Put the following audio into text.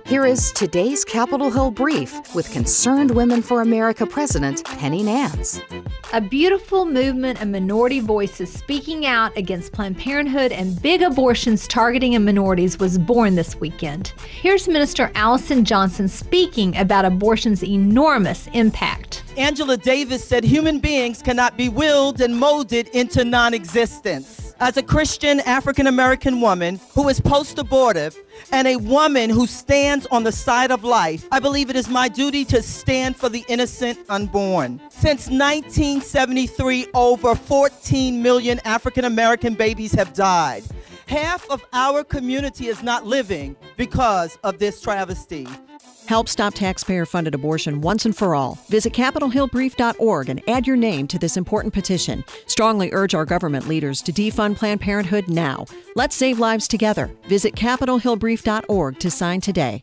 Here is today's Capitol Hill Brief with Concerned Women for America President Penny Nance. A beautiful movement of minority voices speaking out against Planned Parenthood and big abortions targeting minorities was born this weekend. Here's Minister Allison Johnson speaking about abortion's enormous impact. Angela Davis said human beings cannot be willed and molded into non-existence. As a Christian African-American woman who is post-abortive and a woman who stands on the side of life, I believe it is my duty to stand for the innocent unborn. Since 1973, over 14 million African-American babies have died. Half of our community is not living because of this travesty. Help stop taxpayer-funded abortion once and for all. Visit CapitolHillBrief.org and add your name to this important petition. Strongly urge our government leaders to defund Planned Parenthood now. Let's save lives together. Visit CapitolHillBrief.org to sign today.